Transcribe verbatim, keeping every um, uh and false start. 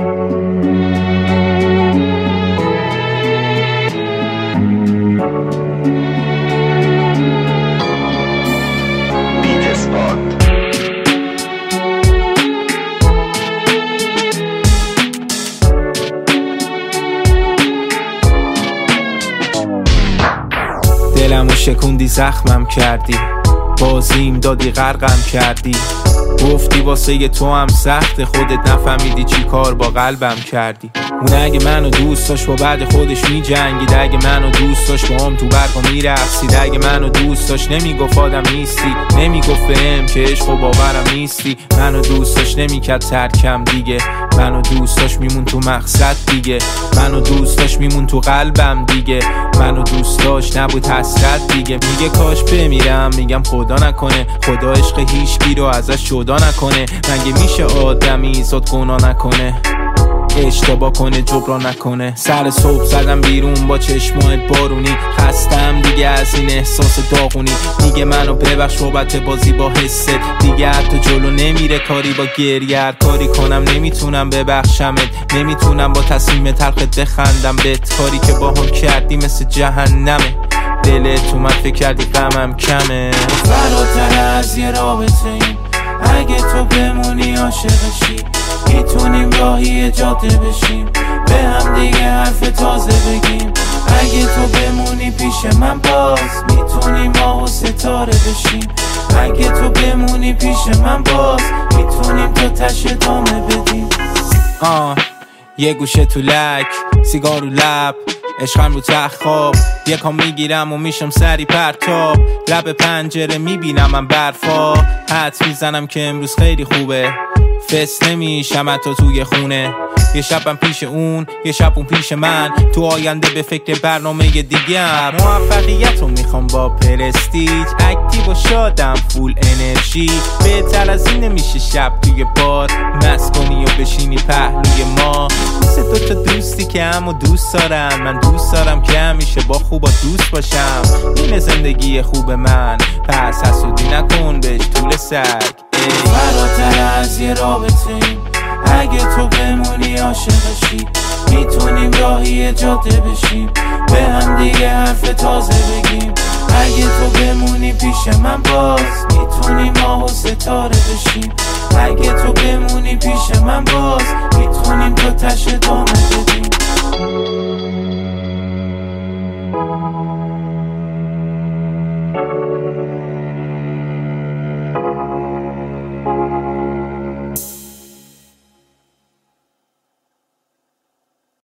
دلمو شکوندی زخمم کردی، بازیم دادی غرقم کردی، گفتی واسه تو هم سخت، خودت نفهمیدی چی کار با قلبم کردی. اون اگه منو دوست داشت با بعد خودش می جنگید، اگه منو دوست داشت با هم تو برقا می رقصید، اگه منو دوست داشت نمیگفت آدم نیستی، نمیگفت بهم که عشق و باورم نیستی، منو دوست داشت نمیکرد ترکم دیگه، منو دوست داشت میمون تو مقصد دیگه، منو دوست داشت میمون تو قلبم دیگه، منو دوست داشت نبود حسرت دیگه. میگه کاش بمیرم، میگم خدا نکنه، خدا عشق هیچکی رو ازش جدا نکنه، مگه میشه آدمی زاد گناه نکنه، اشتباه کنه جبران نکنه. سر صبح زدم بیرون با چشمات بارونی، خستم دیگه از این احساس داغونی، میگه منو ببخش بابت بازی با حست، دیگه حتی جلو نمیره کاری با گریه، هر کاری کنم نمیتونم ببخشمت، نمیتونم با تصمیم تلخت بخندم بهت، کاری که با هم کردی مثل جهنمه، دلت اومد فکر کردی غمم کمه. فراتر از یه رابطه ایم، اگه تو بمونی عاشقشی، میتونیم راهی جاده بشیم، به هم دیگه حرف تازه بگیم، اگه تو بمونی پیش من باز میتونیم ماه و ستاره بشیم، اگه تو بمونی پیش من باز میتونیم تا تش ادامه بدیم. آه یه گوشه تو لک، سیگار رو لب، عشقم رو تخت خواب، یکم میگیرم و میشم سری پرتاب، لب پنجره میبینم من برفا، حد میزنم که امروز خیلی خوبه، فس نمیشم حتی توی خونه، یه شبم پیش اون یه شب اون پیش من، تو آینده به فکر برنامه دیگه هم، موفقیت رو میخوام با پرستیج، اکتیو و شادم فول انرژی، بهتر از این نمیشه شب توی بار مست کنی و بشینی پهلوی ما، مثل دوتا دوستی که همو دوست دارن، من دوست دارم که همیشه با خوبا دوست باشم، این زندگی خوب من، پس حسودی نکن بهش طول سگ. فراتر از یه رابطه ایم، اگه تو بمونی عاشقشی، میتونیم راهی جاده بشیم، به هم دیگه حرف تازه بگیم، اگه تو بمونی پیش من باز میتونیم ماه و ستاره بشیم، اگه تو بمونی پیش من باز